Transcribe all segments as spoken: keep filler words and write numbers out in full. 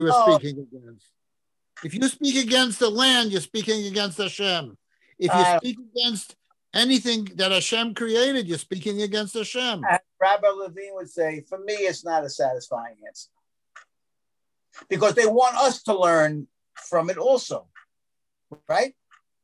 you're Oh. speaking against. If you speak against the land, you're speaking against Hashem. If you Uh, speak against anything that Hashem created, you're speaking against Hashem. Rabbi Levine would say, for me, it's not a satisfying answer. Because they want us to learn from it also. Right?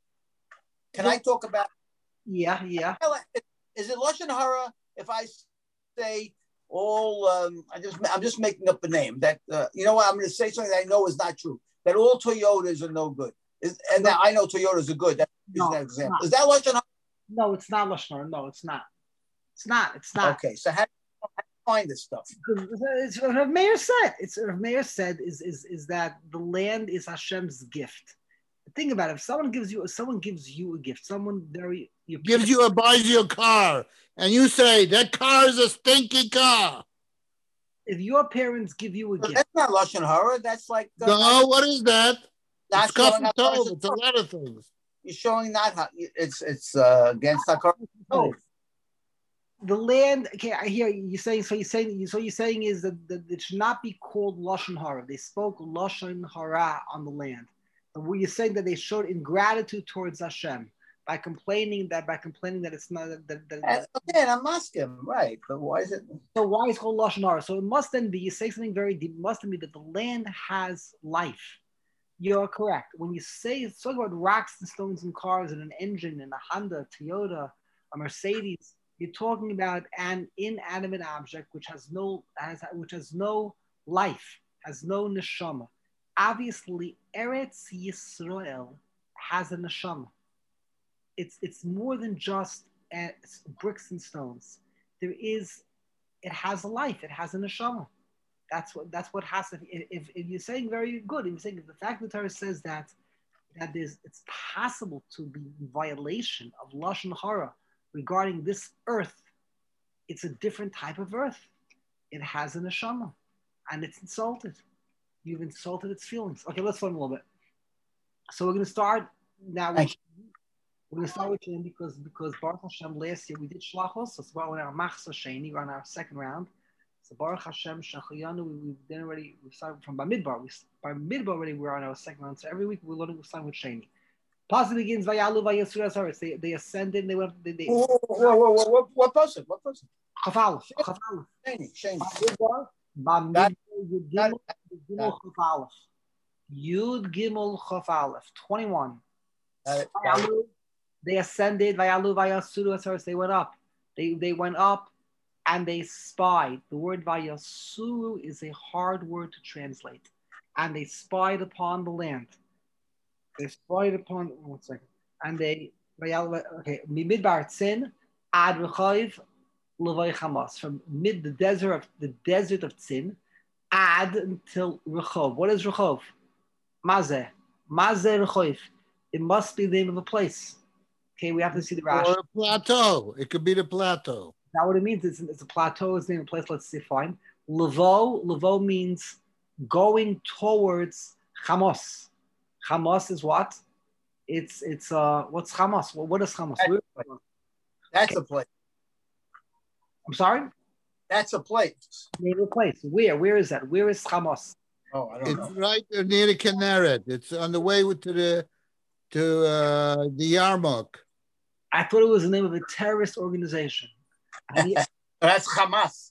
Can I talk about? Yeah, yeah. Is it Lashon Hara if I say all, um, I just, I'm just making up a name that, uh, you know what, I'm going to say something that I know is not true, that all Toyotas are no good. Is, and no. Now I know Toyotas are good. That is no, that example. Is that Lashon Hara? No, it's not Lashon Hara. No, it's not. It's not. It's not. Okay, so how do you find this stuff? It's what Rav Meir said. It's what Rav Meir said is, is, is that the land is Hashem's gift. Think about it. If someone gives you, if someone gives you a gift, someone very you gives you a buys you a car, and you say that car is a stinky car. If your parents give you a but gift, that's not Lashon Hara. That's like uh, no. Not, what is that? It's Kafir Tov. It's a lot of things. You're showing not how it's it's uh, against Hakar. Oh, the land. Okay, I hear you saying. So you're saying. So you're saying is that, that it should not be called Lashon Hara. They spoke Lashon Hara on the land. Were you saying that they showed ingratitude towards Hashem by complaining that by complaining that it's not that, that, that again I'm asking right, but why is it so why is it called Lashon Hara? So it must then be you say something very deep. It must then be that the land has life. You're correct. When you say it's talking about rocks and stones and cars and an engine and a Honda, a Toyota, a Mercedes, you're talking about an inanimate object which has no has which has no life, has no neshama. Obviously, Eretz Yisrael has a neshama. It's it's more than just uh, bricks and stones. There is, it has a life. It has a neshama. That's what that's what has to. If, if, if you're saying very good, if you're saying if the fact that the Torah says that that there's it's possible to be in violation of Lashon Hara regarding this earth, it's a different type of earth. It has a neshama, and it's insulted. You've insulted its feelings. Okay, let's fun a little bit. So we're going to start now. With, we're going to start with Shem because because Baruch Hashem last year we did Shlachos. So we're on our Machzor Sheni. We're on our second round. So Baruch Hashem Shachayanu. We, we did already. We started from Bamidbar. We by Midbar already. We're on our second round. So every week we're learning. We're starting with Sheni. Pasuk begins Vayalu Vayasur Asaris. They they ascended. They went. They, they, whoa, whoa, whoa, whoa, whoa, what person? What person? Chafalef. Chafalef. Sheni. Sheni. Bamidbar. Bamidbar. Gimel Chaf Aleph. Yud Gimel Chaf Aleph. twenty-one. They ascended. Vayalu Vayasuru Asaris. They went up. They they went up, and they spied. The word Vayasuru is a hard word to translate, and they spied upon the land. They spied upon. One second. And they Vayalu. Okay. Midbar Tzin Ad Rechav Levay Hamas, from mid the desert of the desert of Tzin. Add until Rechov. What is Rechov? Mazeh. Mazeh Rechov. It must be the name of a place. Okay, we have to see the Rashi. Or a plateau. It could be the plateau. Is that what it means? It's, it's a plateau, it's the name of a place. Let's see, fine. Levo. Levo means going towards Chamos. Chamos is what? It's, it's, uh, what's Chamos? What, what is Chamos? That's a place. I'm sorry? That's a place. Name of a place. Where? Where is that? Where is Chamos? Oh, I don't it's know. It's right near the Kinneret. It's on the way to the to uh, the Yarmuk. I thought it was the name of a terrorist organization. That's Hamas.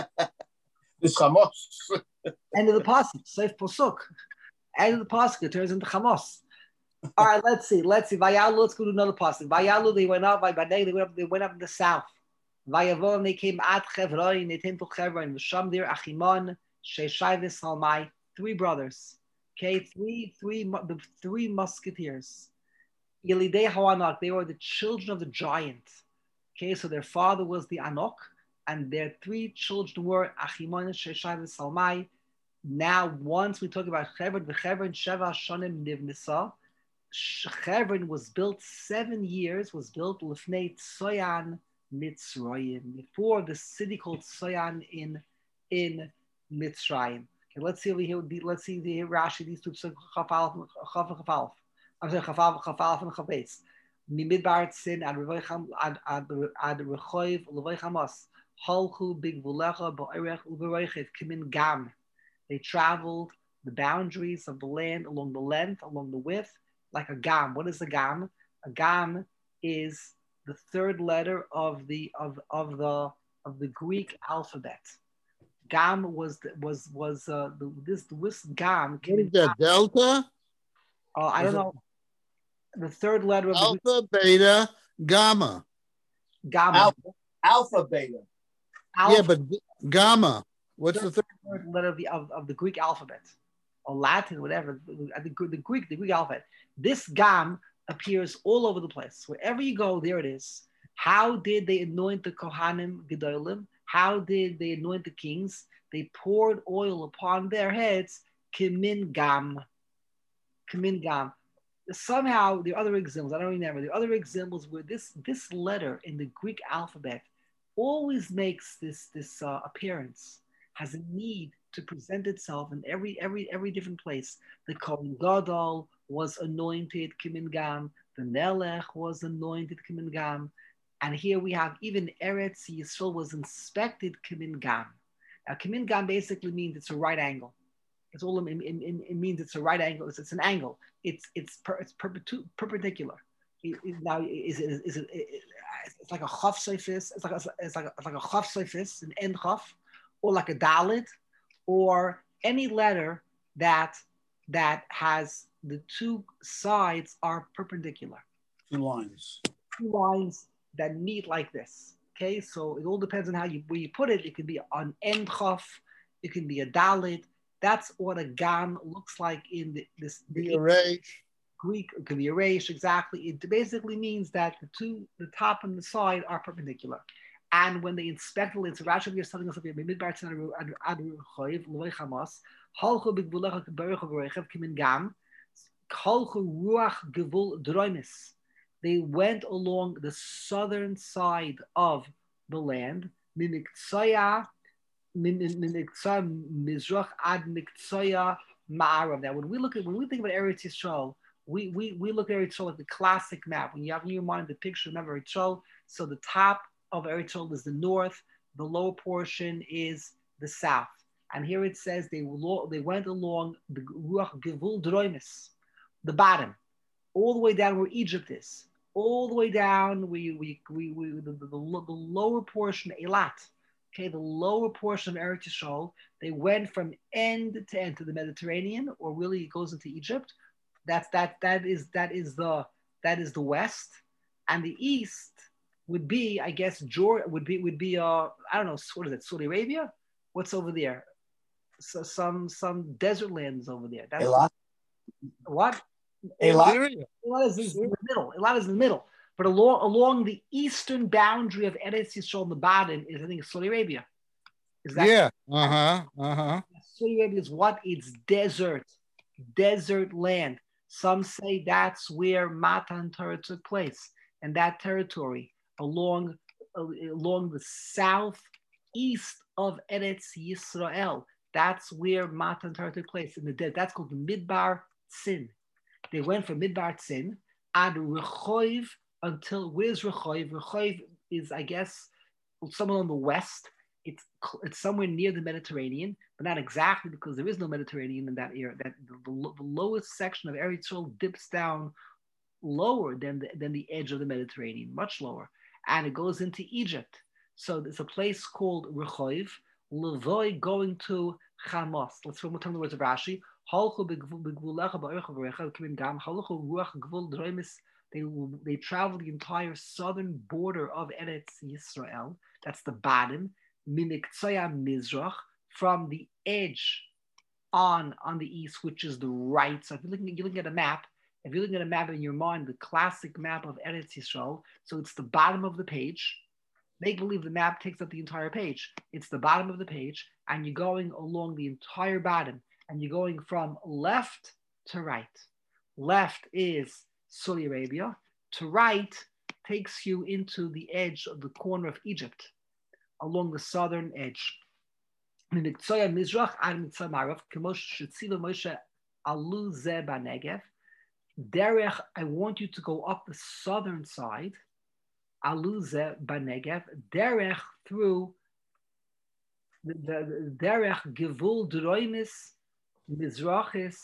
It's Hamas. End of the pasuk. Seif Posuk. End of the pasuk. It turns into Hamas. All right, let's see. Let's see. Vayalu. Let's go to another pasuk. Vayalu. They went up by Baneg. They went up. They went up in the south. Vayavon, they came at Chevron, they came to Chevron, Vishamdir, Achimon, Sheshai, Salmai, three brothers. Okay, three, three, the three musketeers. Yelidei Hawanok, they were the children of the giant. Okay, so their father was the Anok, and their three children were Achimon, Sheshai, Salmai. Now, once we talk about Chevron, the Chevron, Sheva, Shonim, Nivnisa, Chevron was built seven years, was built Lifnei Tsoyan, Mitzrayim, before the city called Soyan in in Mitzrayim. Okay, let's see over here. Let's see the Rashi. These two Chafalef, Chaf and Chafalef. I'm sorry, Chafalef, Chafalef and Chafetz. Mimidbar Tzin ad ad ad Rechoiv Levay Hamas Halchu Big Vulecha Ba'erech Ubereichev Kimin Gam. They traveled the boundaries of the land along the length, along the width, like a gam. What is a gam? A gam is the third letter of the of of the of the Greek alphabet. Gam was was was uh, the, this this gam. What is that? Delta? Uh, I don't know. The third letter of Alpha, the Greek, beta, gamma. gamma. Alpha, alpha, beta. Alpha, Yeah, but gamma. What's the third? third letter of the of, of the Greek alphabet, or Latin, whatever. I think the Greek the Greek alphabet. This gam appears all over the place. Wherever you go, there it is. How did they anoint the Kohanim Gedolim? How did they anoint the kings? They poured oil upon their heads. Kimin gam. Kimin gam. Somehow, the other examples, I don't remember, the other examples where this, this letter in the Greek alphabet always makes this, this uh, appearance, has a need to present itself in every, every, every different place. The Kohen Gadol was anointed Kimin gam. The Nelech was anointed Kimin gam. And here we have even Eretz Yisrael was inspected Kimin gam. Now, Kimin gam basically means it's a right angle. It's all it, it, it means it's a right angle. It's, it's an angle. It's it's per, it's perpetu- perpendicular. It, it, now is it is it, it it's like a chaf surface. It's like a, it's like a, it's like a chaf surface, an end chaf, or like a dalet, or any letter that that has the two sides are perpendicular. Two lines. Two lines that meet like this. Okay, so it all depends on how you where you put it. It can be an end chaf, it can be a dalet. That's what a gam looks like in the, this Be a resh. Greek. It can be a resh, exactly. It basically means that the two, the top and the side are perpendicular. And when they inspect it, it's Rashi is telling us that midbar tzanaru adru choiv loy chamas halchu b'gvulecha k'berecha v'reichev kimin gam halchu ruach gevul droimis. They went along the southern side of the land. Mimiktsaya. Now, when we look at when we think about Eretz Yisrael, we we we look at Eretz Yisrael like the classic map. When you have in your mind the picture, remember Eretz Yisrael. So the top of Eretz Yisrael is the north, the lower portion is the south. And here it says they they went along the Ruach Gevul Droimis, the bottom, all the way down where Egypt is, all the way down we we we, we the, the, the, the lower portion, Eilat. Okay, the lower portion of Eretz Yisrael, they went from end to end to the Mediterranean, or really it goes into Egypt. That's that that is that is the that is the west, and the east would be, I guess, Jordan would be would be uh I don't know, what is it, Saudi Arabia? What's over there? So some some desert lands over there. That's Eilat. What? Eilat. Eilat is, is in the middle. Eilat is in the middle. But along, along the eastern boundary of Eretz Yisrael on the bottom is, I think, Saudi Arabia. Is that yeah. Uh-huh. Uh-huh. Saudi Arabia is what? It's desert. Desert land. Some say that's where Matan Torah took place. And that territory along, uh, along the southeast of Eretz Yisrael. That's where Matan Torah took place. In the desert. That's called the Midbar Tzin. They went from Midbar Tzin ad Rechoiv until, where's Rechoiv? Rechoiv is, I guess, somewhere on the west. It's it's somewhere near the Mediterranean, but not exactly, because there is no Mediterranean in that area. That the, the, the lowest section of Eretz Yisrael dips down lower than the, than the edge of the Mediterranean, much lower, and it goes into Egypt. So there's a place called Rechoiv, Levoi going to Chamos. Let's one more time the words of Rashi. They, they traveled the entire southern border of Eretz Yisrael. That's the bottom. Mimiktsaya Mizrach, from the edge on, on the east, which is the right. So if you're looking, you're looking at a map, if you're looking at a map in your mind, the classic map of Eretz Yisrael, so it's the bottom of the page. Make believe the map takes up the entire page. It's the bottom of the page, and you're going along the entire bottom, and you're going from left to right. Left is Saudi Arabia. To right takes you into the edge of the corner of Egypt, along the southern edge. Derech, I want you to go up the southern side. Aluze Banegev, Derech through the, the Derech Gevul Droimis Mizrachis,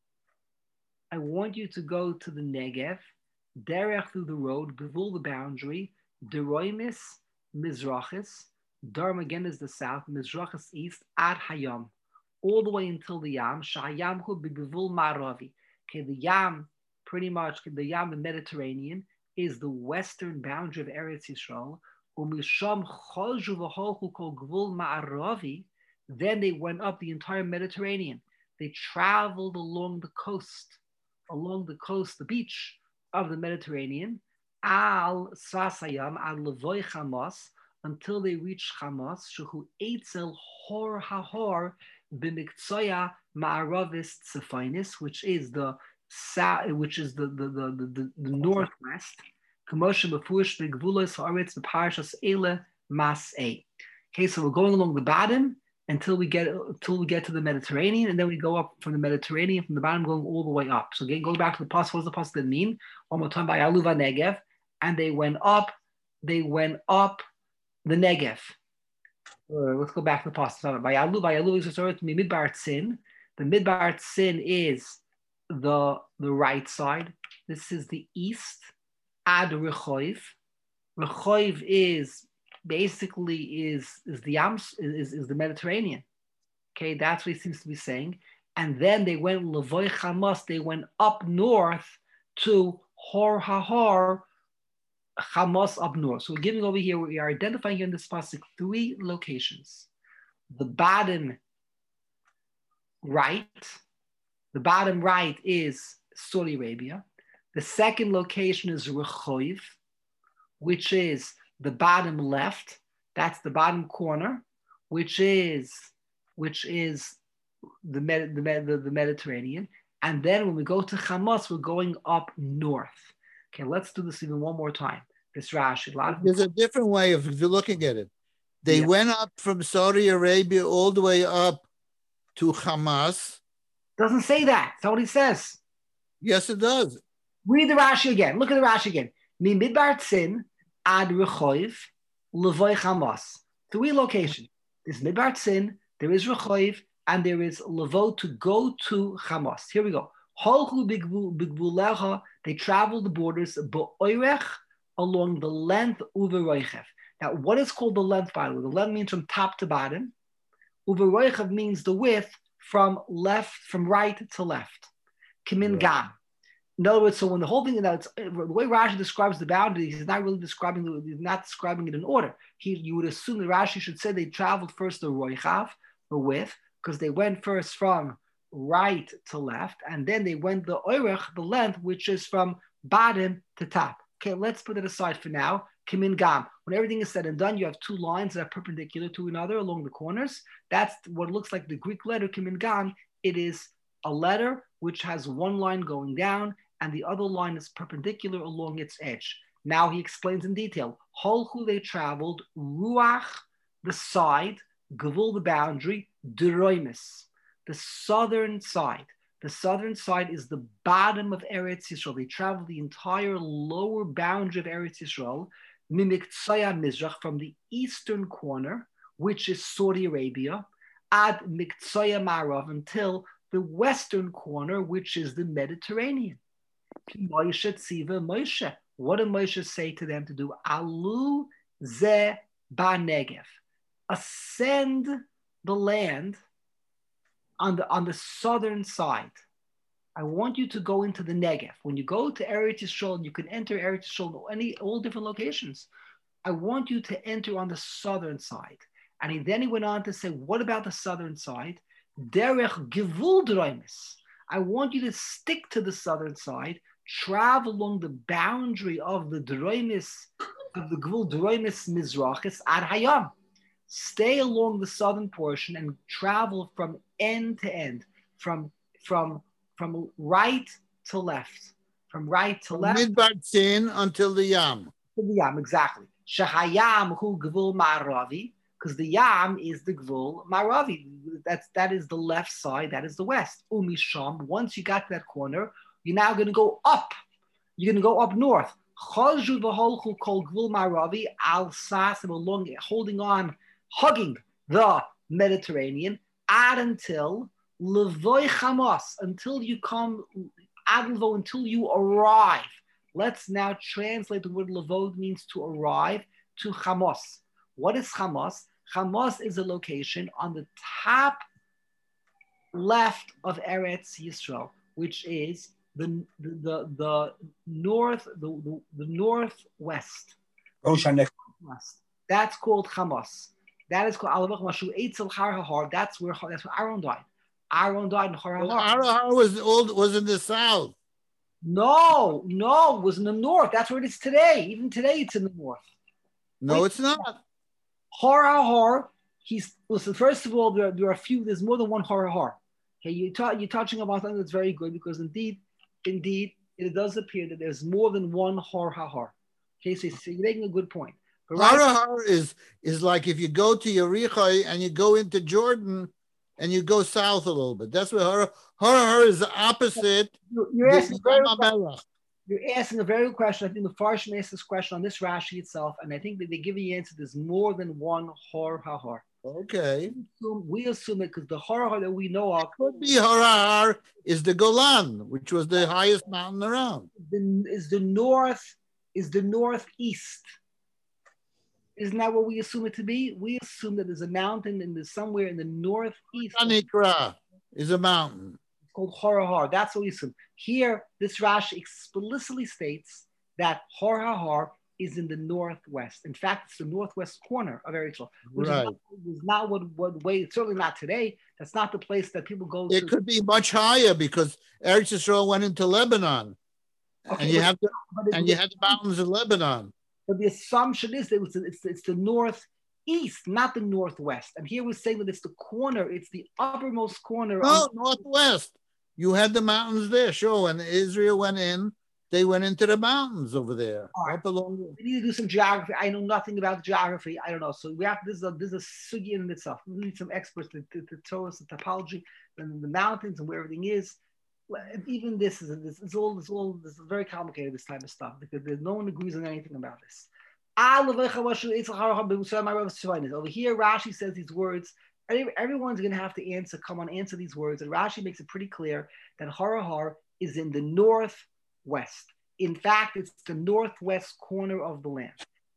I want you to go to the Negev, derech through the road, gevul the boundary, deroimis, Mizrachis, Dharm again is the south, Mizrachis east, ad Hayam, all the way until the Yam, Shahayam hu begevul maravi. Okay, the Yam, pretty much, the Yam, the Mediterranean, is the western boundary of Eretz Yisrael. Umisham choju v'holchu kol gevul ma'aravi. Then they went up the entire Mediterranean. They traveled along the coast, along the coast, the beach of the Mediterranean, al sasayam, al levoy Hamas, until they reached Hamas, shehu eitzel hor hahor b'miktsaya ma'aravis tzefainis, which is the south, which is the the the the, the, the northwest. Commotion b'fush b'gvulos haaretz b'parashas ele mas a. Okay, so we're going along the bottom until we get until we get to the Mediterranean, and then we go up from the Mediterranean, from the bottom going all the way up. So again, going back to the pasuk, what does the pasuk mean? One more time, by Aluva Negev, and they went up, they went up the Negev. Uh, let's go back to the pasuk. By Aluva, by Aluva is referred to Midbar Tzin. The Midbar Tzin is the the right side. This is the east. Ad Rechoiv. Rechoiv is basically is is the Yams is, is the Mediterranean. Okay, that's what he seems to be saying. And then they went Levoy Hamas, they went up north to Hor Hahor, Hamas up north. So we're giving over here, we are identifying here in this pasuk three locations. The bottom right, the bottom right is Saudi Arabia. The second location is Rechoiv, which is the bottom left. That's the bottom corner, which is which is the, Med, the, Med, the, the Mediterranean. And then when we go to Hamas, we're going up north. Okay, let's do this even one more time. This Rashi. A lot of There's a different way of looking at it. They yeah. went up from Saudi Arabia all the way up to Hamas. Doesn't say that. That's not what he says. Yes, it does. Read the Rashi again. Look at the Rashi again. Mi midbar tzin ad Rechoiv levoy Hamas. Three locations. There's midbar tzin, there is Rechoiv, and there is levo to go to Hamas. Here we go. Holchu bigvulecha. They travel the borders bo'oirech, along the length uveroichev. Now, what is called the length, by the way? The length means from top to bottom. Uveroichev means the width from left, from right to left. Kimin gam. In other words, so when the whole thing, you know, it's, the way Rashi describes the boundary, he's not really describing the, he's not describing it in order. He, you would assume that Rashi should say they traveled first the roichav, the width, because they went first from right to left, and then they went the oirech, the length, which is from bottom to top. Okay, let's put it aside for now. Kimin gam. When everything is said and done, you have two lines that are perpendicular to another along the corners. That's what looks like the Greek letter kimin gam. It is a letter which has one line going down and the other line is perpendicular along its edge. Now he explains in detail. Holchu, they traveled, ruach, the side, gevul, the boundary, deroimis, the southern side. The southern side is the bottom of Eretz Yisrael. They traveled the entire lower boundary of Eretz Yisrael, mimiktsaya mizrach, from the eastern corner, which is Saudi Arabia, ad miktsaya marav, until the western corner, which is the Mediterranean. Moshe tziva Moshe. What did Moshe say to them to do? Alu ze ba Negev. Ascend the land on the on the southern side. I want you to go into the Negev. When you go to Eretz Yisrael, you can enter Eretz Yisrael any all different locations. I want you to enter on the southern side. And he, then he went on to say, what about the southern side? Derech gevul droimis. I want you to stick to the southern side, travel along the boundary of the droimis, of the gevul droimis mizrachis ad hayam. Stay along the southern portion and travel from end to end, from from from right to left, from right to From left. Midbar Tzin until the Yam. To the Yam, exactly. Shahayam hu gevul ma'aravi, because the Yam is the gevul ma'aravi. That's that is the left side. That is the west. Umisham. Once you got to that corner, you're now going to go up. You're going to go up north. Chazhu v'holchu kol gevul ma'aravi al sas, along, holding on, hugging the Mediterranean, ad until Levoy Chamos, until you come, ad levo, until you arrive. Let's now translate the word levo, means to arrive, to Chamos. What is Chamos? Chamos is a location on the top left of Eretz Yisrael, which is the the the, the north the, the, the northwest. That's called Chamos. That is called Alavach Mashu Eitzel Har Hahar. That's where that's where Aaron died. Aaron died in Har Well, Hahar. Har was old was in the south. No, no, it was in the north. That's where it is today. Even today, it's in the north. No, Wait, it's not. Har Hahar. He's listen. First of all, there, there are a few. There's more than one Har Hahar. Okay, you ta- you're touching about something that's very good because indeed, indeed, it does appear that there's more than one Har Hahar. Okay, so you're making a good point. But Har right, Har is is like if you go to Yericho and you go into Jordan and you go south a little bit. That's what Har Har Har is the opposite. you're, you're asking a the very Yam HaMelech. You're asking a very good question. I think the Farshim asked this question on this Rashi itself, and I think that they give you the answer. There's more than one Har Hahar. Okay. We assume, we assume it because the Har Hahar that we know of Could be Har Har is the Golan, which was the highest mountain around. the, is the north, is the northeast. Isn't that what we assume it to be? We assume that there's a mountain in the somewhere in the northeast. Anikra is a mountain. It's called Har Hahar. That's what we assume. Here, this Rashi explicitly states that Har Hahar is in the northwest. In fact, it's the northwest corner of Eretz Yisrael, which Right. is not, is not what, what way, certainly not today. That's not the place that people go It to. could be much higher because Eretz Yisrael went into Lebanon, Okay, and you but- have the but it- and you have the mountains of Lebanon. But the assumption is that it was, it's, it's the northeast, not the northwest. And here we're saying that it's the corner, it's the uppermost corner. No, on- northwest. You had the mountains there. Sure, when Israel went in, they went into the mountains over there. All right. Up along the- We need to do some geography. I know nothing about geography. I don't know. So we have this is a this is a sugi in itself. We need some experts to, to, to tell us the topology and the mountains and where everything is. Well, even this is this is all this all this is very complicated, this type of stuff, because there's no one agrees on anything about this. Over here, Rashi says these words. Everyone's going to have to answer, come on, answer these words. And Rashi makes it pretty clear that Har Hahar is in the northwest. In fact, it's the northwest corner of the land.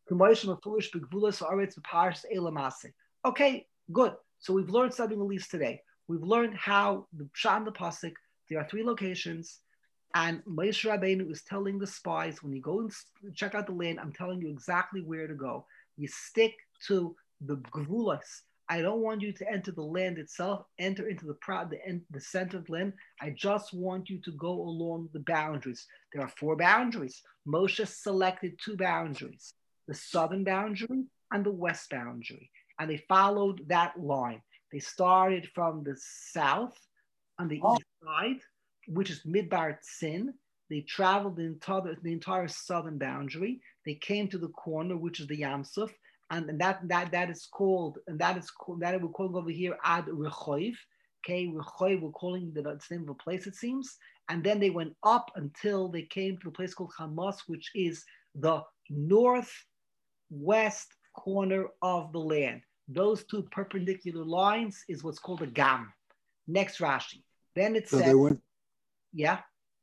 Okay, good. So we've learned something at least today. We've learned how the Pshat and the Pasuk, there are three locations, and Moshe Rabbeinu is telling the spies, when you go and check out the land, I'm telling you exactly where to go. You stick to the Gevulas. I don't want you to enter the land itself, enter into the, the, the center of the land. I just want you to go along the boundaries. There are four boundaries. Moshe selected two boundaries, the southern boundary and the west boundary. And they followed that line. They started from the south on the oh. east side, which is Midbar Tzin. They traveled the entire, the entire southern boundary. They came to the corner, which is the Yam Suf. And that that that is called, and that is called, that we're calling over here Ad Rechoiv. Okay, Rechoiv, we're calling the, the name of a place, it seems. And then they went up until they came to a place called Hamas, which is the northwest corner of the land. Those two perpendicular lines is what's called a gam. Next Rashi. Then it so says, went- yeah.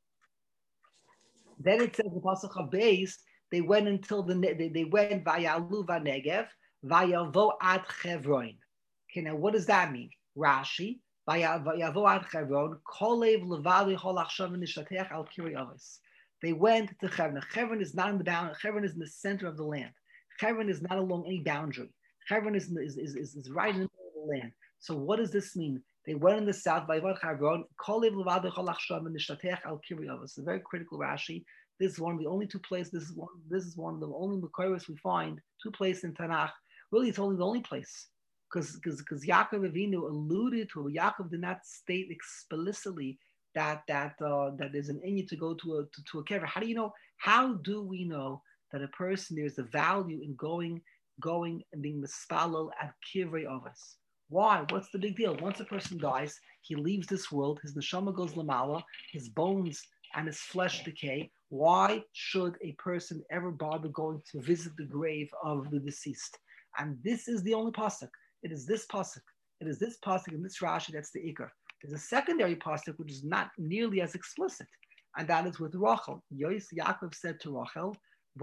Then it says the Pasuk HaBeis. They went until the they, they went via Luva Negev, via Vo ad Chevron. Okay, now what does that mean? Rashi, via Vo ad Chevron, Kolev Levali Holachshav Nishatech al Kiri Avos. They went to Chevron. Chevron is not in the bound. Chevron is in the center of the land. Chevron is not along any boundary. Chevron is, is, is, is, is right in the middle of the land. So what does this mean? They went in the south by Vo Chevron, Kolev Levali Holachshav Nishatech al Kiri Avos. It's a very critical Rashi. This is one of the only two places. This is one. This is one of the only Makoros we find. Two places in Tanakh. Really, it's only the only place, because because because Yaakov Avinu alluded to. Yaakov did not state explicitly that that uh, that there's an inyan to go to a to, to a kever. How do you know? How do we know that a person there's a value in going going and being the spalal at kivrei avos? Why? What's the big deal? Once a person dies, he leaves this world. His neshama goes lamala. His bones and his flesh decay. Why should a person ever bother going to visit the grave of the deceased? And this is the only pasuk. It is this pasuk. It is this pasuk in this Rashi that's the ikar. There's a secondary pasuk which is not nearly as explicit, and that is with Rachel. Yos Yaakov said to Rachel,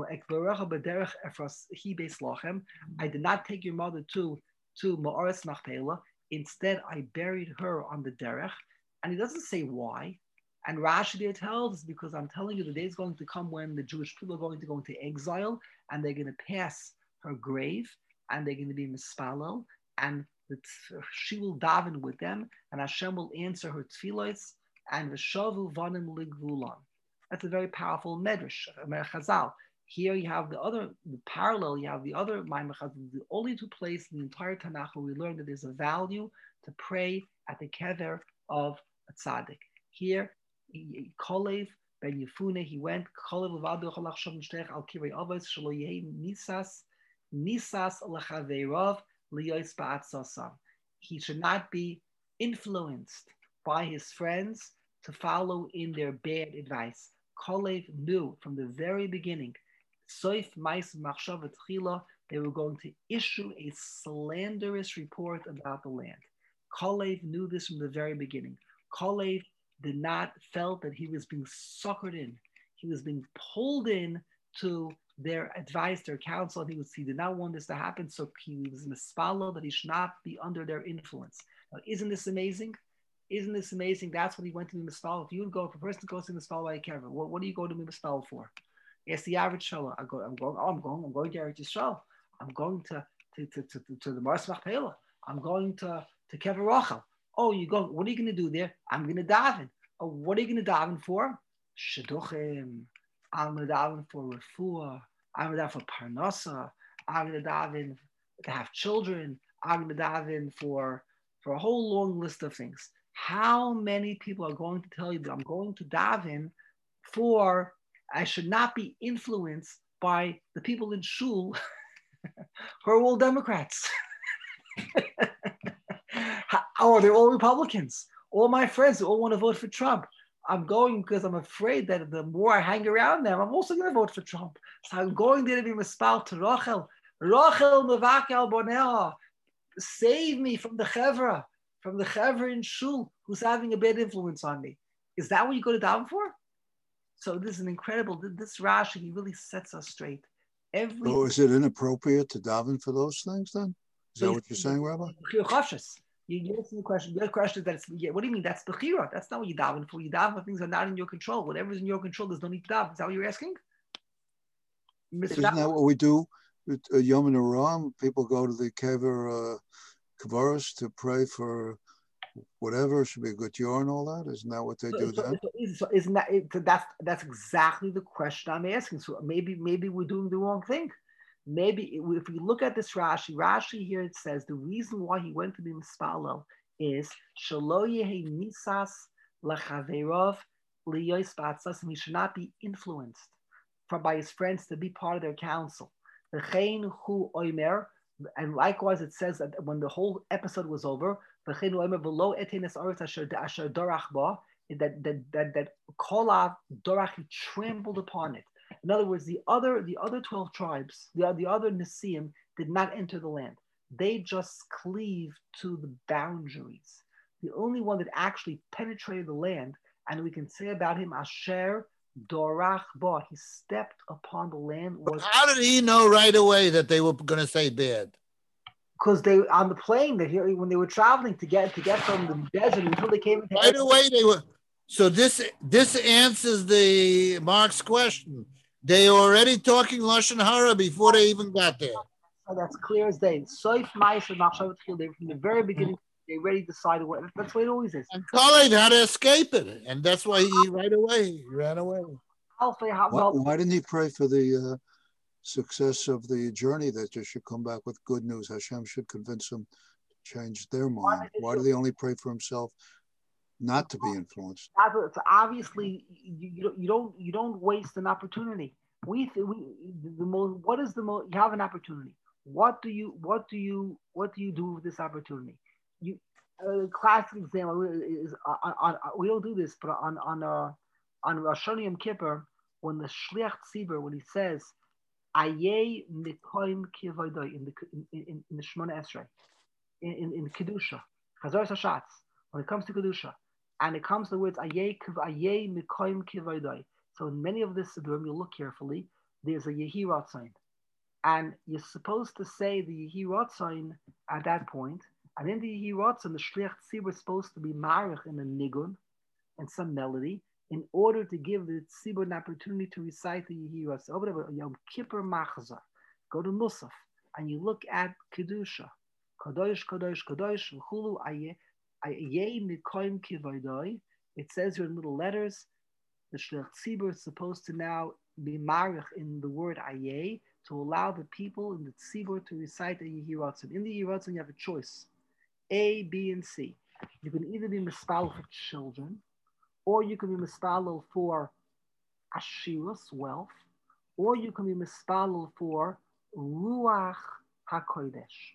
I did not take your mother to to Ma'aretz Machpelah. Instead, I buried her on the derech. And he doesn't say why. And Rashi there tells us, because I'm telling you, the day is going to come when the Jewish people are going to go into exile, and they're going to pass her grave, and they're going to be mispalel, and the, she will daven with them, and Hashem will answer her tefillos, and v'shavu vanim ligvulan. That's a very powerful medrash, Chazal. Here you have the other, the parallel, you have the other Maimon Chazal, the only two places in the entire Tanakh where we learn that there's a value to pray at the kever of a tzaddik. Here, Kolev ben Yefune, he went, Kolev levado cholach shavim shtech al kirei avos shelo yehi nisas, nisas lechaveirav liyos ba'atzasam. He should not be influenced by his friends to follow in their bad advice. Kolev knew from the very beginning, Soif Mais Machshavat Chila, they were going to issue a slanderous report about the land. Kolev knew this from the very beginning. Kolev did not felt that he was being suckered in. He was being pulled in to their advice, their counsel, and he, was, he did not want this to happen, so he was mispalo that he should not be under their influence. Now, isn't this amazing? Isn't this amazing? That's what he went to be mispalo. If you would go, if a person goes to mispalo by a kever, what, what do you go to be mispalo for? It's the average show. I go, I'm going, oh, I'm going, I'm going to Eretz Yisrael. I'm going to to to to, to, to the Mars Machpelah. I'm going to to Kever Rachel. Oh, you go. What are you going to do there? I'm going to daven. Oh, what are you going to daven for? Shidduchim. I'm going to daven for refuah. I'm going to daven for parnasa. I'm going to daven to have children. I'm going to daven for for a whole long list of things. How many people are going to tell you that I'm going to daven for? I should not be influenced by the people in shul who are all Democrats. Oh, they're all Republicans. All my friends all want to vote for Trump. I'm going because I'm afraid that the more I hang around them, I'm also going to vote for Trump. So I'm going there to be mispal to Rachel. Rachel mevakel bonea. Save me from the chevra, from the chevra in shul who's having a bad influence on me. Is that what you go to daven for? So this is an incredible, this Rashi, he really sets us straight. Every so is it inappropriate to daven for those things then? Is that what you're saying, Rabbi? You, you answer the question. Your question is that it's, yeah, what do you mean? That's bechira. That's not what you daven for. You daven for things that are not in your control. Whatever is in your control, there's no need to daven. Is that what you're asking? Isn't that what we do with uh, Yom Ram? People go to the Kever uh, Kavaris to pray for whatever, should be a good year and all that. Isn't that what they do so, then? So, so isn't that it, so that's that's exactly the question I'm asking. So maybe maybe we're doing the wrong thing. Maybe if we look at this Rashi, Rashi here it says the reason why he went to be mispalel is shelo yehi nisas lachaverov liyos ba'atzas, and he should not be influenced from by his friends to be part of their council. V'chein hu oimer, and likewise it says that when the whole episode was over, that that that that Kolav Dorach, he trampled upon it. In other words, the other the other twelve tribes, the, the other Nisim did not enter the land. They just cleaved to the boundaries. The only one that actually penetrated the land, and we can say about him, Asher Dorach Ba, he stepped upon the land. Was how did he know right away that they were going to say bad? Because they on the plane, they here when they were traveling to get to get from the desert until they came into right away they were. So this this answers the Mark's question. They were already talking Lashon Hara before they even got there. So that's clear as day. Soif Mais and Machshavat Chil, they from the very beginning they already decided what. That's the way it always is. And Kalev had to escape it, and that's why he right away he ran away. Why, why didn't he pray for the uh, success of the journey, that they should come back with good news? Hashem should convince them to change their mind. Why do they only pray for himself, not to be influenced? So obviously, you, you don't you don't you don't waste an opportunity. We we the most. What is the most? You have an opportunity. What do you what do you what do you do with this opportunity? You a classic example is on, on, on we don't do this, but on on uh, on Rosh Hashanah Yom Kippur, when the Shliach Tzibur, when he says Ayei Mikoim Kivoidoi in the in, in, in the Shemona Esrei, in, in, in Kedusha, Chazar Hashatz, when it comes to Kedusha. And it comes to the words Ayeh Ayeh Mikoim Kivaydai. So in many of this Siddurim, you look carefully, there's a Yehi Ratzain. And you're supposed to say the Yehi Ratzain at that point. And in the Yehi Ratzain, the Shliach Tzibur is supposed to be marich in a nigun, and some melody, in order to give the Tzibur an opportunity to recite the Yehi Ratzain. Yom Kippur Machzor. Go to Musaf, and you look at Kedusha. Kadosh, Kadosh, Kadosh, V'chulu Ayeh. It says here in little letters, the Shliach Tzibur is supposed to now be marich in the word Ayeh to allow the people in the Tzibur to recite the Yehi Ratzon. In the Yehi Ratzon, you have a choice, A, B, and C. You can either be mispalel for children, or you can be mispalel for ashirus, wealth, or you can be mispalel for ruach hakodesh.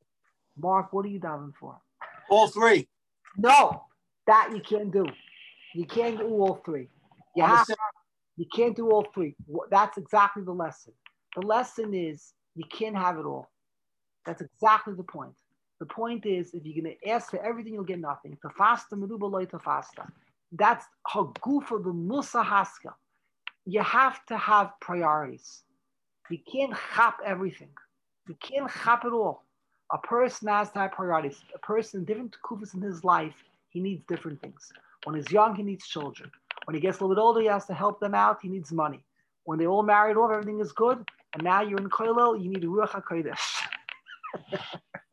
Mark, what are you davening for? All three. No, that you can't do. You can't do all three. You have to, you can't do all three. That's exactly the lesson. The lesson is you can't have it all. That's exactly the point. The point is, if you're going to ask for everything, you'll get nothing. Tafasta meruba loy tafasta. That's hagufa the musa haskell. You have to have priorities. You can't chop everything. You can't chop it all. A person has to have priorities. A person, different kufas in his life, he needs different things. When he's young, he needs children. When he gets a little bit older, he has to help them out. He needs money. When they're all married off, everything is good. And now you're in koilel, you need ruach hakodesh.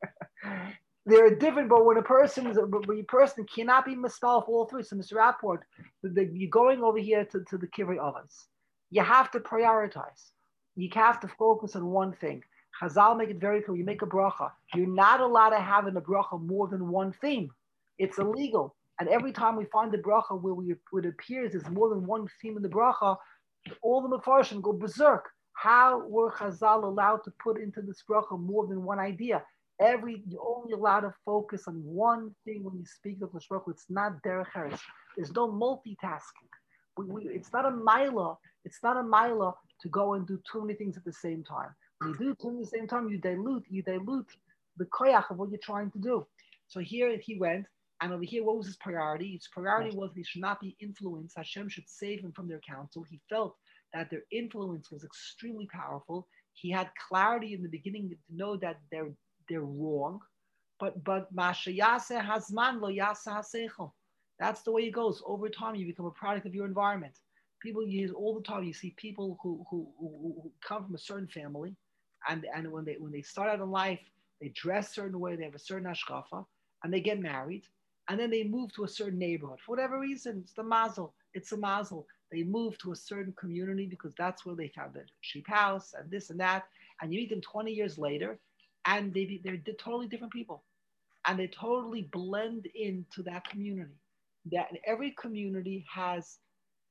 They're different, but when a person is, when a person cannot be mispal for all three. So, Mister Rapport, you're going over here to, to the kivrei avos. You have to prioritize. You have to focus on one thing. Chazal make it very clear. You make a bracha. You're not allowed to have in a bracha more than one theme. It's illegal. And every time we find the bracha where, we, where it appears there's more than one theme in the bracha, all the mefarshim go berserk. How were Chazal allowed to put into this bracha more than one idea? Every you're only allowed to focus on one thing when you speak of the bracha. It's not derech eretz. There's no multitasking. We, we, it's not a milah. It's not a milah to go and do too many things at the same time. When you do two at the same time, you dilute, you dilute the koyach of what you're trying to do. So here he went, and over here, what was his priority? His priority was he should not be influenced. Hashem should save him from their counsel. He felt that their influence was extremely powerful. He had clarity in the beginning to know that they're they're wrong, but but masha yaseh hazman lo yaseh haseichel. That's the way it goes. Over time, you become a product of your environment. People use all the time. You see people who who, who, who come from a certain family. And, and when they when they start out in life, they dress a certain way, they have a certain hashkafa, and they get married, and then they move to a certain neighborhood. For whatever reason, it's the mazel. It's a mazel. They move to a certain community because that's where they found a cheap house and this and that. And you meet them twenty years later, and they be, they're totally different people. And they totally blend into that community. That every community has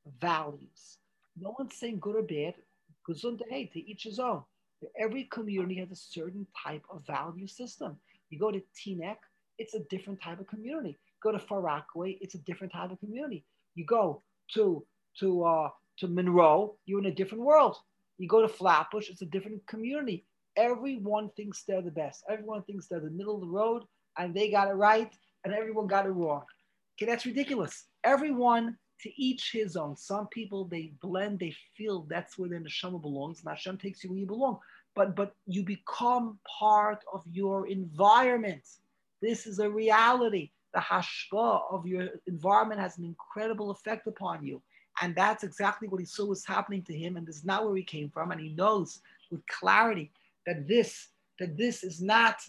values. No one's saying good or bad. Gesund, hey, to each his own. Every community has a certain type of value system. You go to Teaneck, it's a different type of community. Go to Far Rockaway, it's a different type of community. You go to to uh, to Monroe, you're in a different world. You go to Flatbush, it's a different community. Everyone thinks they're the best. Everyone thinks they're the middle of the road, and they got it right, and everyone got it wrong. Okay, that's ridiculous. Everyone to each his own. Some people, they blend, they feel that's where their neshama belongs, and Hashem takes you where you belong. But, but you become part of your environment. This is a reality. The hashpah of your environment has an incredible effect upon you. And that's exactly what he saw was happening to him, and this is not where he came from. And he knows with clarity that this, that this is not,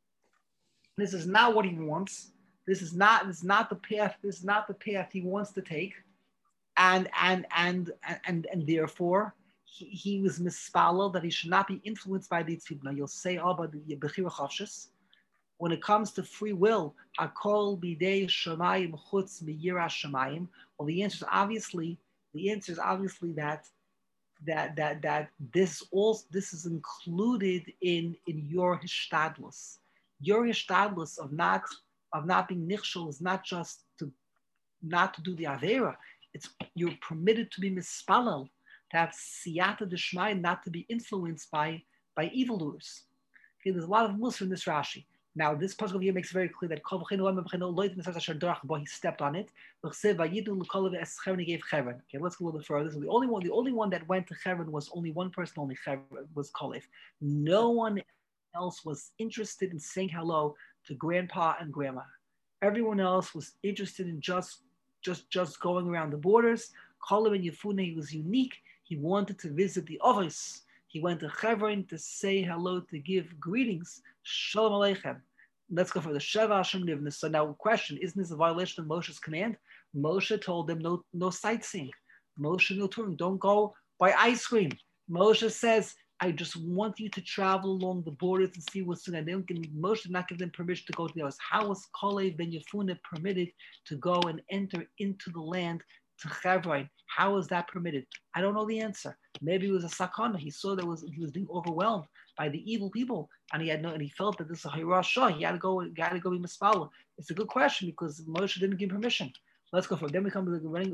this is not what he wants. This is not, this is not the path, this is not the path he wants to take. And and and and and therefore he, he was mispalel that he should not be influenced by these people. Now you'll say, oh, but the bechira chavshus, when it comes to free will, hakol bidei shamayim chutz miyira shamayim. Well, the answer is obviously, the answer is obviously that that that that this all this is included in in your hishtadlus. Your hishtadlus of not of not being nichshel is not just to not to do the avera. It's you're permitted to be mispalel, to have siyata d'shmai, not to be influenced by by evildoers. Okay, there's a lot of musar in this Rashi. Now, this pasuk over here makes very clear that he stepped on it. Okay, let's go a little bit further. So the only one, the only one that went to Hebron was only one person, only Hebron was Kalev. No one else was interested in saying hello to grandpa and grandma. Everyone else was interested in just, just, just going around the borders. Kalev and Yefune, he was unique. He wanted to visit the Avos. He went to Hebron to say hello, to give greetings. Shalom Aleichem. Let's go for the Sheva Hashem Nivna. So now, question: isn't this a violation of Moshe's command? Moshe told them no, no sightseeing. Moshe no touring. Don't go buy ice cream. Moshe says, I just want you to travel along the borders and see what's going on. Moshe did not give them permission to go to the house. How was Kalev ben Yefune permitted to go and enter into the land to Hebron? How is that permitted? I don't know the answer. Maybe it was a sakana. He saw that was he was being overwhelmed by the evil people, and he had no, and he felt that this is a hirashah. He had to go, he had to go be mispala. It's a good question because Moshe didn't give permission. Let's go for it. Then we come to the running.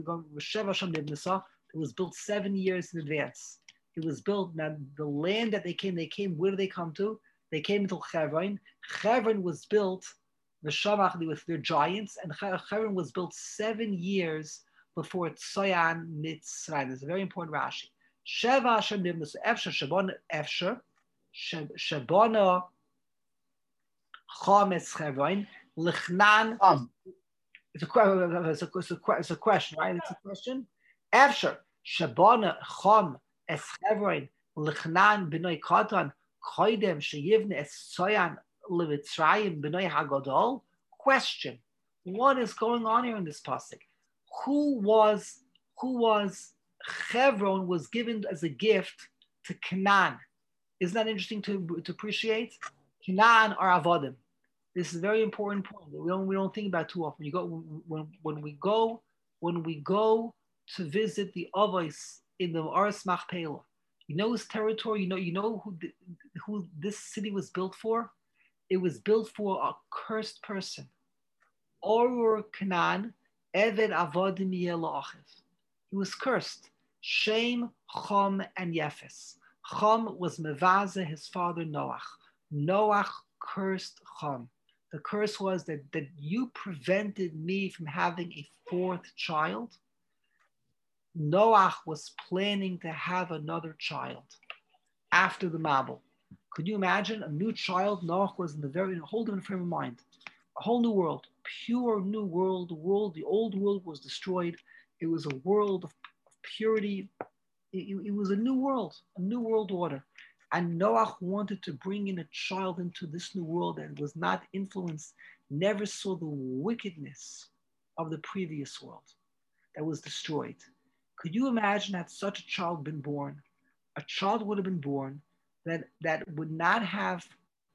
It was built seven years in advance. It was built. Now the land that they came, they came. Where did they come to? They came into Hebron. Hebron was built. The Shamach with their giants, and Hebron was built seven years before Tzoyan Mitzrayim. It's a very important Rashi. Sheva Hashem Nivnus Efsher Shabona Efsher Shabona Chometz Hebron Lichnan. Um. It's a, it's, a, it's, a, it's a question, right? It's a question. Efsher Shabona Chom Es Hebron Lichnan B'noi Katan Koydem Sheyivne Es Tzoyan Levitzrayim B'noi Hagadol. Question: what is going on here in this pasuk? Who was who was Hebron was given as a gift to Canaan? Isn't that interesting to, to appreciate? Canaan are avodim. This is a very important point that we don't we don't think about too often. You go when when we go when we go to visit the Avos in the Aras Machpelah. You know his territory. You know you know who the, who this city was built for. It was built for a cursed person. Orur Canaan. Eved avodim yela'achiv. He was cursed. Shem, Chom, and Yefes. Chom was Mevaze, his father Noach. Noach cursed Chom. The curse was that, that you prevented me from having a fourth child. Noach was planning to have another child after the Mabul. Could you imagine a new child? Noach was in the very in a whole different frame of mind. A whole new world, pure new world. The world, the old world was destroyed. It was a world of, of purity. It, it was a new world, a new world order. And Noach wanted to bring in a child into this new world that was not influenced, never saw the wickedness of the previous world that was destroyed. Could you imagine had such a child been born? A child would have been born that, that would not have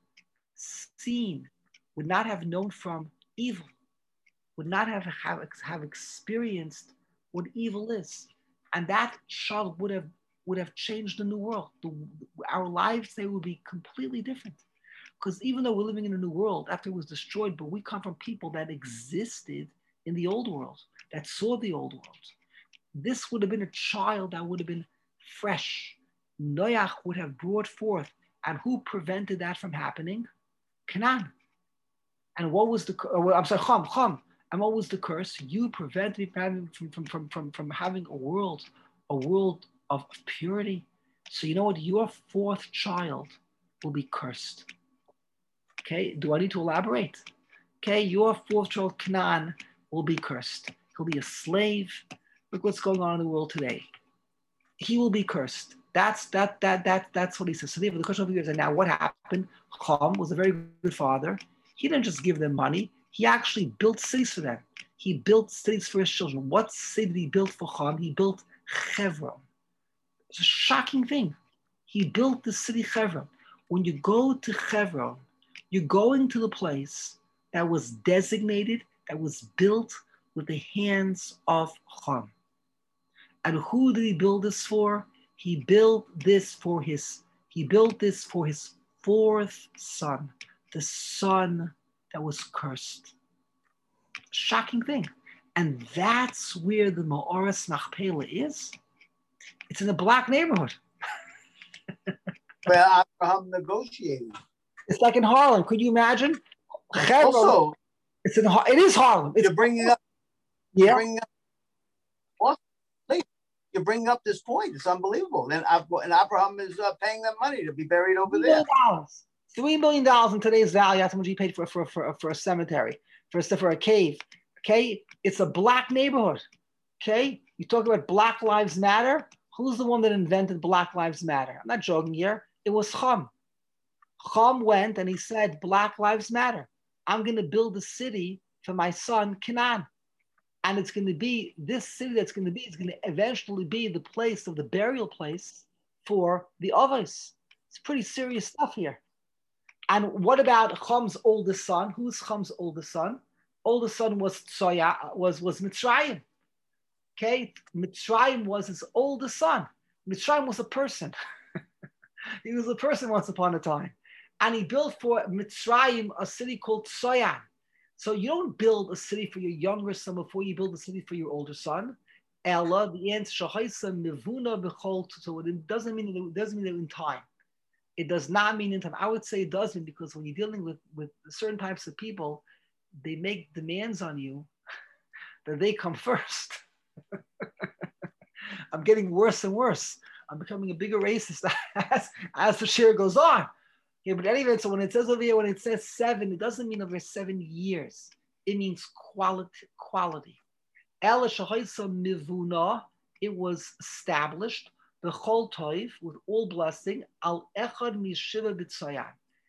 seen, would not have known from evil, would not have, have, have experienced what evil is. And that child would have would have changed the new world. The, our lives, they would be completely different. Because even though we're living in a new world, after it was destroyed, but we come from people that existed in the old world, that saw the old world. This would have been a child that would have been fresh. Noach would have brought forth, and who prevented that from happening? Canaan. And what was the, oh, I'm sorry, Chom, Chom. And what was the curse? You prevented me from, from, from, from, from having a world, a world of purity. So you know what? Your fourth child will be cursed. Okay, do I need to elaborate? Okay, your fourth child, Canaan, will be cursed. He'll be a slave. Look what's going on in the world today. He will be cursed. That's that that that that's what he says. So the question of years, and now what happened? Chom was a very good father. He didn't just give them money. He actually built cities for them. He built cities for his children. What city did he build for Chom? He built Hebron. It's a shocking thing. He built the city Hebron. When you go to Hebron, you're going to the place that was designated, that was built with the hands of Chom. And who did he build this for? He built this for his, he built this for his fourth son, the son that was cursed. Shocking thing. And that's where the Ma'aras Machpelah is. It's in a black neighborhood. Where Abraham negotiated. It's like in Harlem. Could you imagine? Hebron, also, it's in, it is Harlem. It's you're bringing up, yeah. you're bringing up, well, you're bringing up this point. It's unbelievable. And, and Abraham is uh, paying them money to be buried over there. Three million dollars in today's value. That's how much he paid for for for, for a cemetery, for for a cave. Okay, it's a black neighborhood. Okay, you talk about Black Lives Matter. Who's the one that invented Black Lives Matter? I'm not joking here. It was Chum. Chum went and he said, Black Lives Matter. I'm going to build a city for my son, Canaan. And it's going to be, this city that's going to be, is going to eventually be the place of the burial place for the Avos. It's pretty serious stuff here. And what about Chum's oldest son? Who's Chum's oldest son? Oldest son was Tsoya, was, was Mitzrayim. Okay, Mitzrayim was his oldest son. Mitzrayim was a person. He was a person once upon a time. And he built for Mitzrayim a city called Tsoyan. So you don't build a city for your younger son before you build a city for your older son. Ella, the answer, so it doesn't mean it doesn't mean in time. It does not mean in time. I would say it does mean, because when you're dealing with, with certain types of people, they make demands on you that they come first. I'm getting worse and worse. I'm becoming a bigger racist as, as the year goes on. Yeah, but anyway, so when it says over here, when it says seven, it doesn't mean over seven years. It means quality. Quality. El Shahaisa Mivuna, it was established, the Chol Toiv, with all blessing, Al Echad Mishiva B'Tsayan,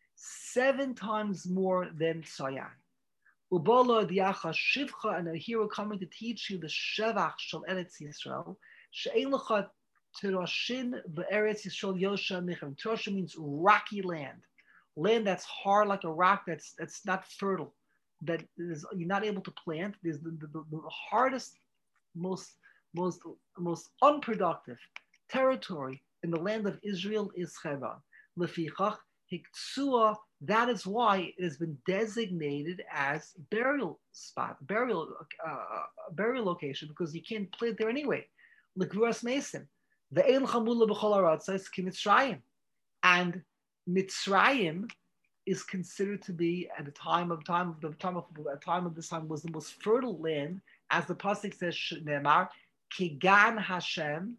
seven times more than Tsayan. Ubala Diacha Shivcha, and here we're coming to teach you the Shevach Shal Eretz Yisrael, She'en Lecha Tirashin Be'eretz Yisrael Yosha Michem. Tirashin means rocky land, land that's hard like a rock, that's that's not fertile, that is you're not able to plant. There's the, the, the hardest, most most most unproductive territory in the land of Israel is Hebron. Lefichach Hiktsua. That is why it has been designated as burial spot, burial uh, burial location, because you can't plant there anyway. Legruas Mason. The El Chamula B'chol Aratzos K'Mitzrayim, and Mitzrayim is considered to be at the time of time of the time of the time of this time was the most fertile land, as the pasuk says, Nemar Kigan Hashem.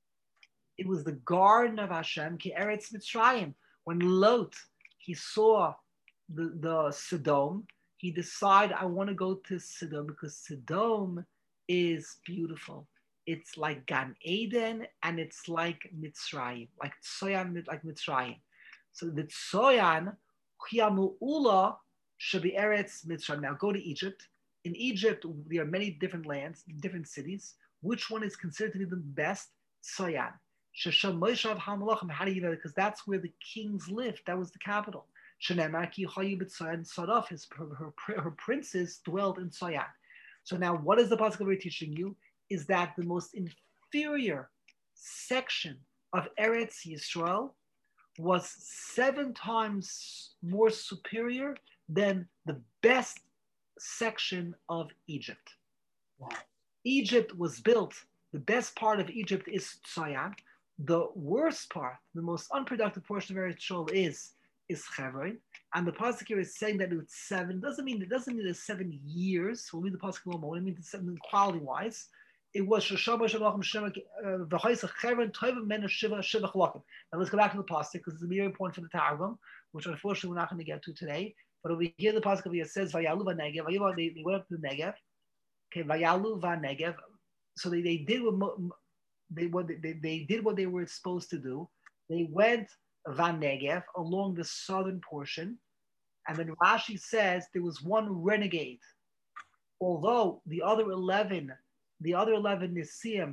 It was the garden of Hashem, Ki Eretz Mitzrayim. When Lot, he saw the, the Sodom, he decided, I want to go to Sodom because Sodom is beautiful. It's like Gan Eden, and it's like Mitzrayim, like Tsoyan, like Mitzrayim. So the Tsoyan, Chiamu'ula, should be Eretz Mitzrayim. Now go to Egypt. In Egypt, there are many different lands, different cities. Which one is considered to be the best? Tsoyan. Shesham Moshav HaMalachim. How do you know? Because that's where the kings lived. That was the capital. Shenemar Ki Chayu B'Tsoyan Sadaf. His her, her, her princes dwelled in Tsoyan. So now, what is the pasuk we're teaching you? Is that the most inferior section of Eretz Yisrael was seven times more superior than the best section of Egypt. Wow. Egypt was built, the best part of Egypt is Tsayan. The worst part, the most unproductive portion of Eretz Yisrael is, is Hebron. And the pasuk here is saying that it's seven. Doesn't mean it doesn't mean it's seven years. We'll read the pasuk a little more. It means it's seven quality-wise. It was Shoshama Shalachim Shema V'Chayis Chevron Toivim Men Shiva Shiva Chalachim. Now let's go back to the pasuk because it's very important for the Targum, which unfortunately we're not going to get to today. But over here, the pasuk over here says Vayalu VaNegev. They, they went up to the Negev. Okay, Vayalu VaNegev. So they, they did what they what they, they did what they were supposed to do. They went VaNegev along the southern portion, and then Rashi says there was one renegade, although the other eleven. The other eleven Nisim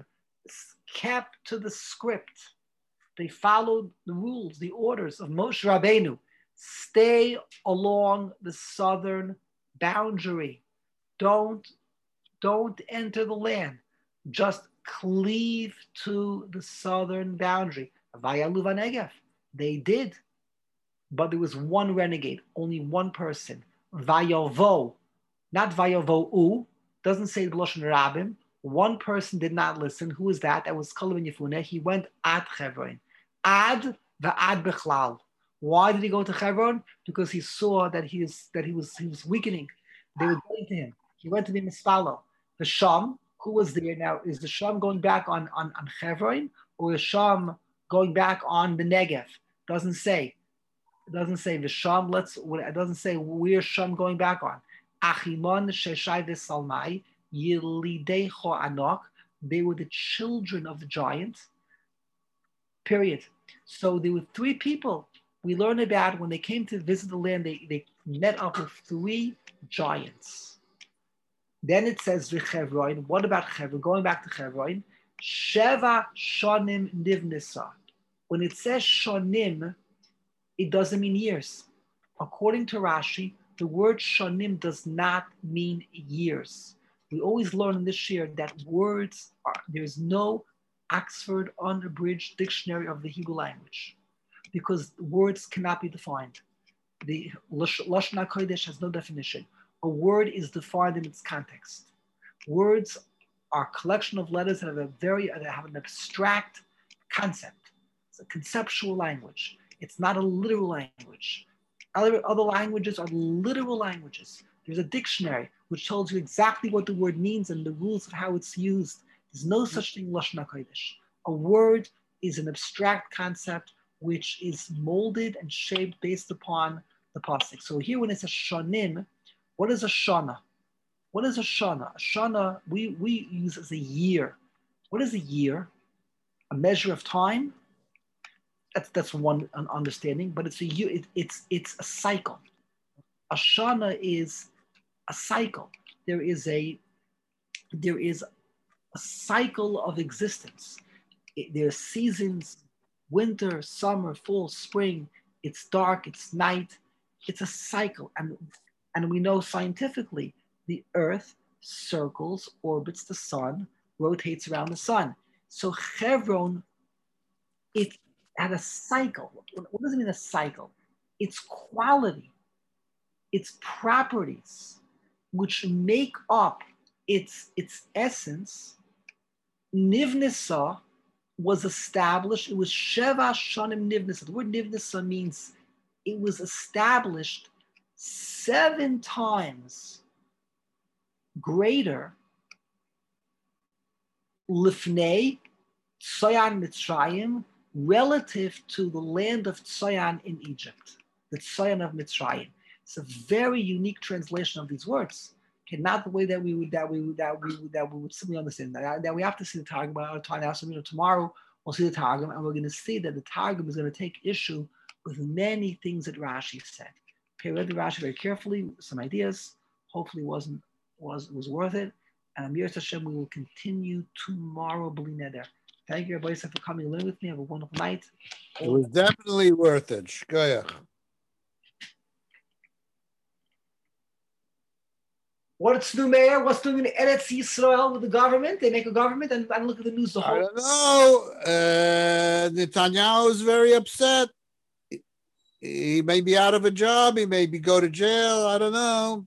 kept to the script. They followed the rules, the orders of Moshe Rabbeinu. Stay along the southern boundary. Don't, don't enter the land. Just cleave to the southern boundary. Vayalu VaNegev. They did. But there was one renegade, only one person. Vayavo, not Vayavo'u, doesn't say the Lashon Rabbim. One person did not listen. Who was that? That was Kalev ben Yefuneh. He went ad Hebron. Ad va'ad bechlal. Why did he go to Hebron? Because he saw that he is that he was he was weakening. They were going to him. He went to be Mispalo. The Sham, who was there now? Is the Sham going back on, on, on Hebron, or the Sham going back on the Negev? Doesn't say. It doesn't say the Sham. Let's. It doesn't say where Sham going back on. Achimon Sheshai Salmai Yilidei Anok. They were the children of the giants. Period. So there were three people we learned about when they came to visit the land. They, they met up with three giants. Then it says Hebron. What about Hebron? Going back to Hebron, Sheva Shonim Nivnisa. When it says Shonim, it doesn't mean years. According to Rashi, the word Shonim does not mean years. We always learn in this year that words are, there's no Oxford Unabridged Dictionary of the Hebrew language because words cannot be defined. The Lashon HaKodesh has no definition. A word is defined in its context. Words are a collection of letters that have a very that have an abstract concept. It's a conceptual language. It's not a literal language. Other, other languages are literal languages. There's a dictionary which tells you exactly what the word means and the rules of how it's used. There's no such thing Lashon HaKodesh. A word is an abstract concept which is molded and shaped based upon the pasuk. So here when it says Shonim, what is a Shana? What is a Shana? A Shana we, we use as a year. What is a year? A measure of time? That's, that's one understanding, but it's a year, it, it's, it's a cycle. A Shana is a cycle. There is a, there is a cycle of existence. It, there are seasons, winter, summer, fall, spring. It's dark, it's night. It's a cycle. And, and we know scientifically the earth circles, orbits the sun, rotates around the sun. So Hebron, it had a cycle. What does it mean a cycle? Its quality, its properties, which make up its, its essence. Nivnisa was established. It was Sheva Shonim Nivnisa. The word Nivnisa means it was established seven times greater Lifnei Tzayan Mitzrayim relative to the land of Tzayan in Egypt, the Tzayan of Mitzrayim. It's a very unique translation of these words. Okay, not the way that we would that we would that we would that we would simply understand that. That we have to see the Targum. But our time now, so you know, tomorrow we'll see the Targum, and we're going to see that the Targum is going to take issue with many things that Rashi said. Okay, read the Rashi very carefully, some ideas. Hopefully, wasn't was was worth it. And Amir Hashem, we will continue tomorrow. B'li neder. Thank you, everybody, for coming and learning with me. Have a wonderful night. It was definitely worth it. Shkoyach. What's new, Mayor? What's doing in Eretz Yisrael with the government? They make a government, and I look at the news the whole. I don't know. Uh, Netanyahu is very upset. He may be out of a job. He may be go to jail. I don't know.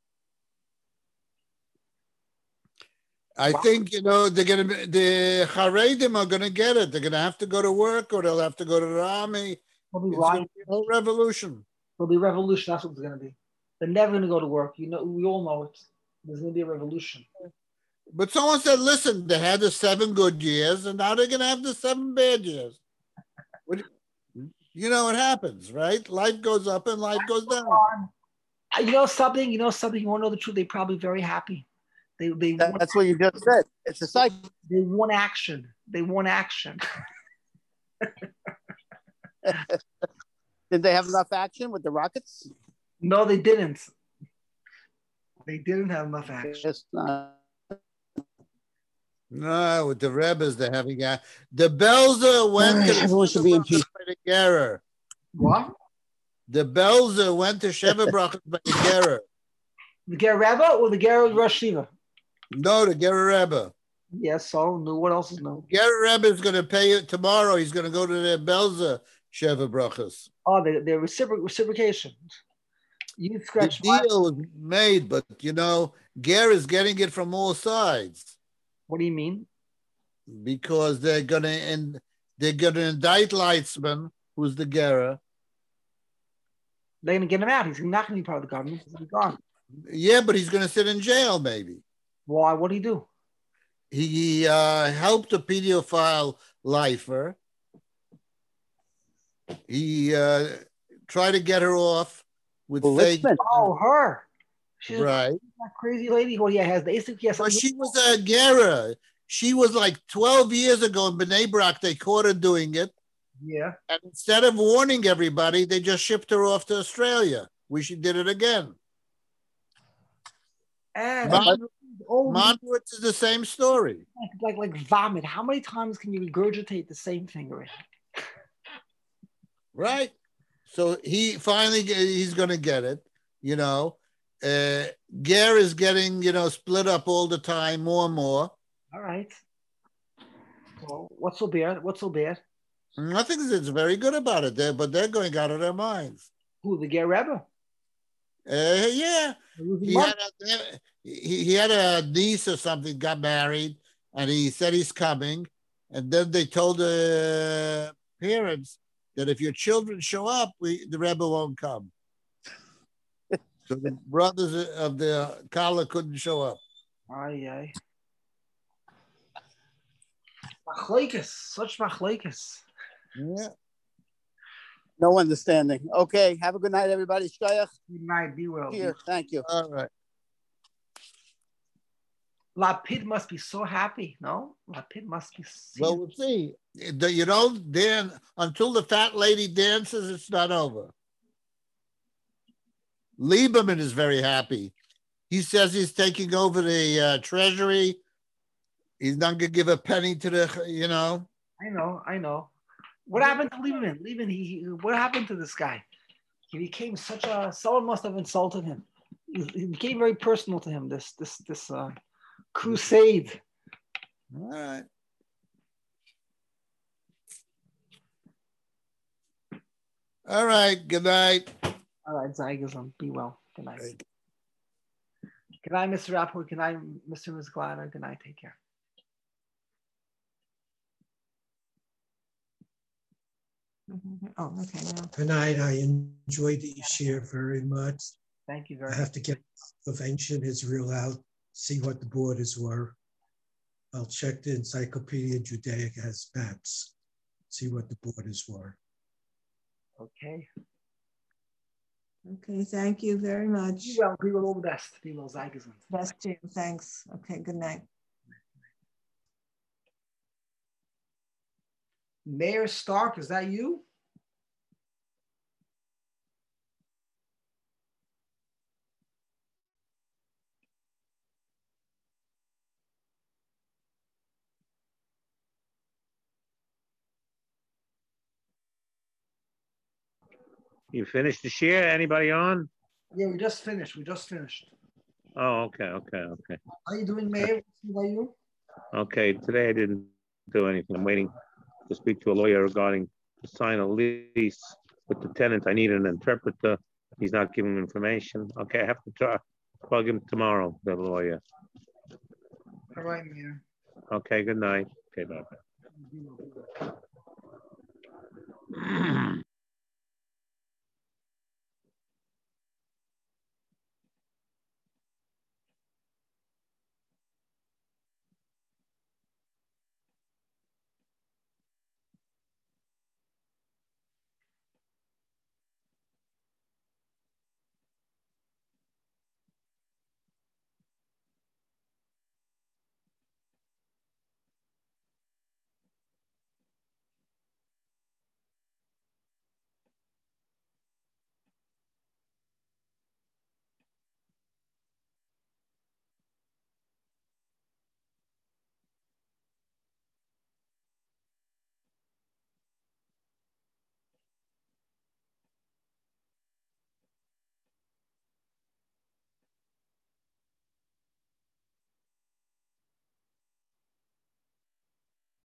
I wow. think, you know, they're going to, the Haredim are going to get it. They're going to have to go to work or they'll have to go to the army. It'll be it's going to be a whole revolution. It'll be a revolution. That's what it's going to be. They're never going to go to work. You know, we all know it. There's going to be a revolution. But someone said, listen, they had the seven good years and now they're going to have the seven bad years. You know what happens, right? Life goes up and life goes down. You know something? You know something? You want to know the truth? They're probably very happy. They, they that, want, that's what you just said. It's a cycle. They want action. They want action. Did they have enough action with the rockets? No, they didn't. They didn't have enough action. It's not. No, with the Rebbes, they're having a, the Belzer went to everyone should be in peace. The Gerer. What? The Belzer went to Sheva Brachas by the Gerer. The Ger Rebbe or the Ger Rosh Shiva? No, the Ger Rebbe. Yes, so no, what else is no? Ger Rebbe is going to pay it tomorrow. He's going to go to the Belzer Sheva Brachas. Oh, the, the recipro- reciprocation. You scratch the deal was made, but you know, Ger is getting it from all sides. What do you mean? Because they're going to and they're going to indict Leitzman, who's the Gera, They're going to get him out. He's not going to be part of the government. He's going to be gone. Yeah, but he's going to sit in jail, maybe. Why? What did he do? He uh, helped a pedophile lifer. He uh, tried to get her off with fake. Oh, her. She's right. That crazy lady who he has basically has. But she was a Gera. She was like twelve years ago in Bnei Brak. They caught her doing it. Yeah. And instead of warning everybody, they just shipped her off to Australia. We should did it again. And Monowitz is the same story. Like, like like vomit. How many times can you regurgitate the same thing already? Right. So he finally he's going to get it. You know, uh, Ger is getting you know split up all the time, more and more. All right. Well, what's so bad? What's so bad? I think it's very good about it there, but they're going out of their minds. Who, the Ger Rebbe? Uh, yeah, he had, a, he, he had a niece or something, got married, and he said he's coming. And then they told the parents that if your children show up, we, the Rebbe won't come. So the brothers of the Kala couldn't show up. Aye, aye. Machlekes, such machlekes. Yeah. No understanding. Okay. Have a good night, everybody. Shkoyach. Good night. Be well. Here. Thank you. All right. Lapid must be so happy, no? Lapid must be. Well, we'll see. You know, Dan, until the fat lady dances, it's not over. Lieberman is very happy. He says he's taking over the uh, treasury. He's not going to give a penny to the, you know. I know, I know. What happened to Lieberman? Lieberman, he, he, what happened to this guy? He became such a, someone must have insulted him. It became very personal to him, this, this, this uh, crusade. All right. All right. Good night. All right, Zygazum. Be well. Good night. Right. Good night, Mister Rapport. Good night, Mister Mizglana. Good night. Take care. Oh, okay. Now. Good night. I enjoyed the share very much. Thank you very much. I have to get of ancient Israel out, see what the borders were. I'll check the Encyclopedia Judaica has maps, see what the borders were. Okay. Okay, thank you very much. Be well, be well, all the best. Be well, Zygazum. Best to you, thanks. Okay, good night. Mayor Stark, is that you? You finished the share? Anybody on? Yeah, we just finished. We just finished. Oh, okay, okay, okay. How are you doing, Mayor? How are you? Okay, today I didn't do anything. I'm waiting to speak to a lawyer regarding to sign a lease with the tenant. I need an interpreter. He's not giving information. Okay, I have to try plug him tomorrow, the lawyer. All right, Mayor. Okay, good night. Okay, bye-bye.